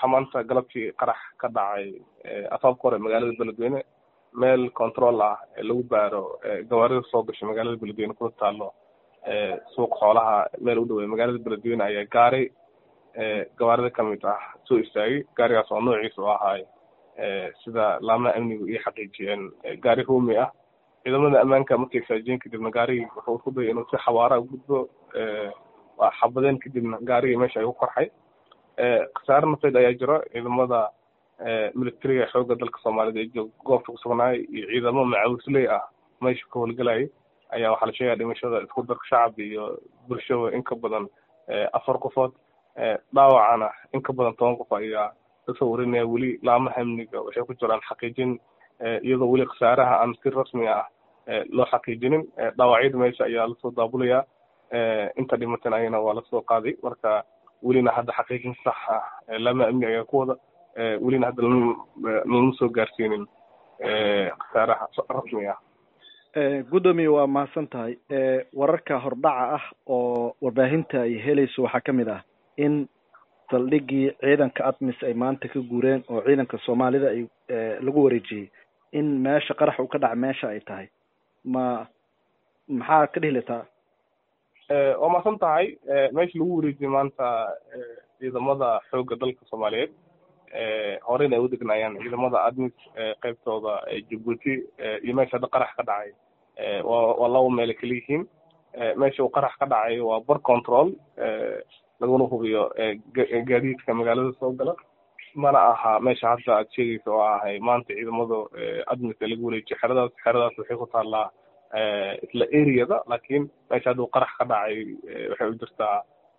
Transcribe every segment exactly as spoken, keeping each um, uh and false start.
waxaa maanta galabtii qarax ka dhacay afaafka hore magaalada beledweyne meel control ah lagu baaro gawaarida soo gashay magaalada beledweyne kuna taalo suuq xoolaha meel u dhawey magaalada beledweyne ayaa gaaray gawaarida kamid ah soo istaagay gaarigaas oo noociisa u ahaay sida laamaha amnigu iyo xaqiijiyeen gaari ruumi ah ciidamada ammaanka markay saajiyeen kadibna gaarigii wuxuu isku dayay inuu si xawaara u gudbo waa xabadeen kadibna gaarigii meesha ay ku korxay khasaare nafeed ayaa jiro ciidamada militariga xoogga dalka soomaalida ee joog goobta ku sugnaay iyo ciidamo macawisley ah meesha ka howlgalayay ayaa waxaa la sheegaya dhimashada isku darka shacab iyo bulshada in ka badan afar qofood dhaawacana in ka badan toban qof ayaa kasoo warinaya weli laamaha amniga waxay ku jiraan xaqiijin iyadoo weli khasaaraha aan si rasmi ah loo xaqiijinin dhaawacyada meesha ayaa lasoo daabulaya inta dhimatan ayana waa lasoo qaaday marka welina hadda xaqiijin sax ah laamaha amniga ayaa ku wada welina hadda lama soo gaarsiinin khasaaraha rasmi ah. gudoomiye waa mahadsan tahay wararka hordhaca ah oo warbaahinta ay helayso waxaa kamid ah in saldhigii ciidanka admis ay maanta ka guureen oo ciidanka soomaalida ay lagu wareejiyey in meesha qarax uu ka dhaca meesha ay tahay ma maxaa ka dhihilataa? waa mahadsan tahay meesha lagu wareejiyey maanta ciidamada xoogga dalka soomaaliyeed horeyna ay u degnaayaan ciidamada admis qaybtooda Djibouti iyo meesha hadda qarax ka dhacay waa laba meel kala yihiin. meesha uu qarax ka dhacay waa bar control laguna hubiyo gaadiidka magaalada soo gala mana aha meesha hadda aad sheegaysa oo ahay maanta ciidamada admis lagu wareejiyey xeradaas xeradaas waxay ku taallaa isla areada laakiin meesha hadda uu qarax ka dhacay waxay u jirtaa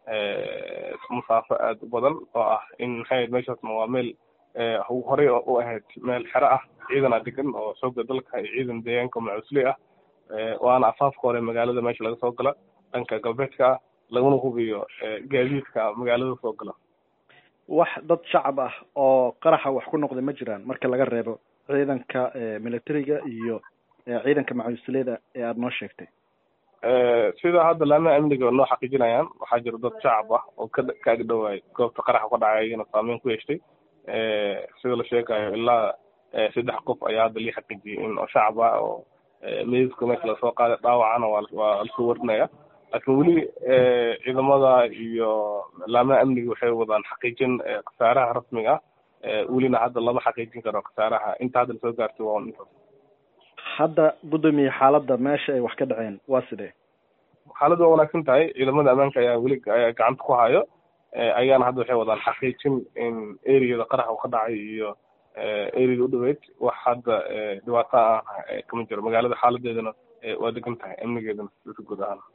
masaafo aad u badan oo ah in maxay meeshaasna waa meel horey u ahayd meel xero ah ciidana degan oo xoogga dalka iyo ciidan deegaanka macusley ah waana afaafka hore magaalada meesha laga soo gala dhanka galbeedka laguna hubiyo gaadiidka magaalada soo gala. wax dad shacab ah oo qaraxa wax ku noqday ma jiraan marka laga reebo ciidanka militariga iyo ciidanka macawisleyda ee aada noo sheegtay? sida hadda laamaha amniga noo xaqiijinayaan waxaa jira dad shacab ah oo ka ka agdhowaay goobta qaraxa ka dhacay iyana saameyn ku yeeshtay sida la sheegayo ilaa saddex qof ayaa hadda lii xaqiijiyey in oo shacab ah oo meydka meesha lasoo qaaday dhaawacana waa waa lasoo warinaya laakiin weli ciidamada iyo laamaha amniga waxay wadaan xaqiijin khasaaraha rasmiga ah welina hadda lama xaqiijin karo khasaaraha inta hadda lasoo gaartay waa intaas. hadda gudoomiye xaaladda meesha ay wax ka dhaceen waa sidee? xaaladda waa wanaagsan tahay ciidamada ammaanka ayaa weli gacanta ku hayo ayaana hadda waxay wadaan xaqiijin in areada qarax uu ka dhacay iyo areada u dhaweyd wax hadda dhibaato ah kama jiro magaalada xaaladeedana waa degan tahay amnigeedana guud ahaan.